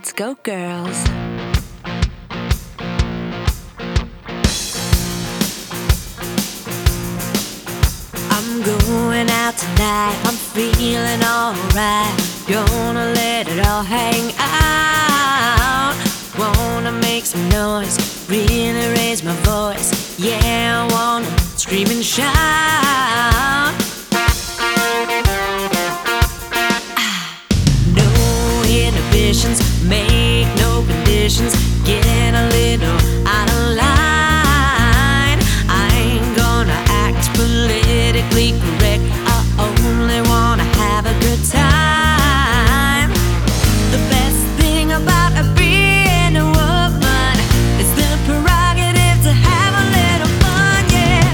Let's go, girls. I'm going out tonight, I'm feeling alright. Gonna let it all hang out. Wanna make some noise, really raise my voice. Yeah, I wanna scream and shout. No inhibitions, make no conditions. Getting a little out of line. I ain't gonna act politically correct. I only wanna have a good time. The best thing about being a woman is the prerogative to have a little fun, yeah.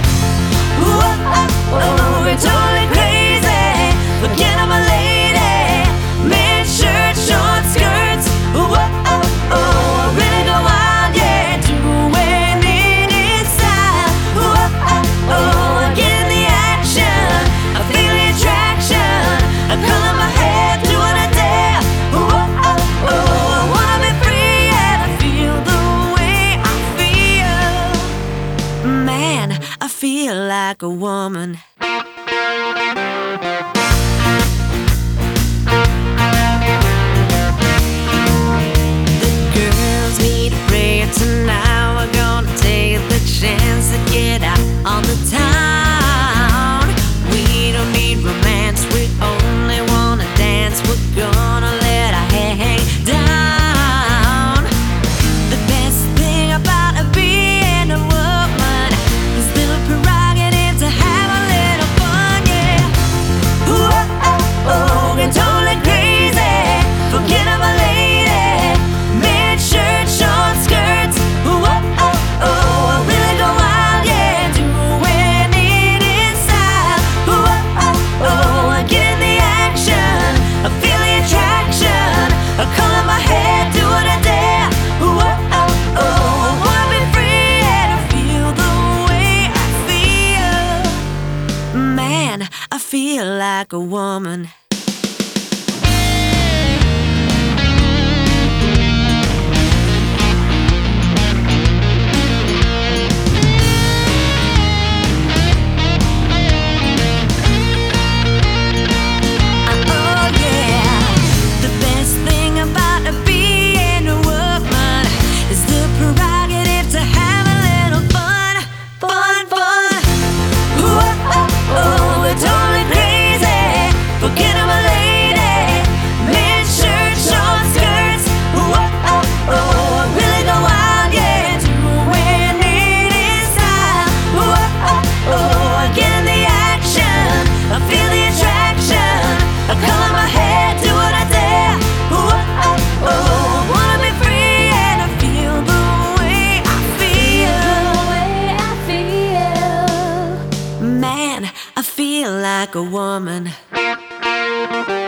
Whoa, it's totally crazy. Forget I'm a lady. Men shirts, short skirts. Whoa, really go wild, yeah. Doing it in style. Whoa, get in the action. I feel the attraction. I color my hair, do what I dare. Whoa, I wanna be free and I feel the way I feel. Man, I feel like a woman. Tonight we're gonna take the chance to get out on the town. We don't need romance, we only wanna dance. We're gonna let our hair hang down. The best thing about being a woman is the prerogative to have a little fun, yeah. Whoa, get totally crazy. Forget I'm a lady. Men shirt, short skirts. I really go wild, yeah. Doing it in style. I get in the action. I feel the attraction. I color my hair, do what I dare. I wanna be free and I feel the way I feel. Man, I feel like a woman. Man, I feel like a woman.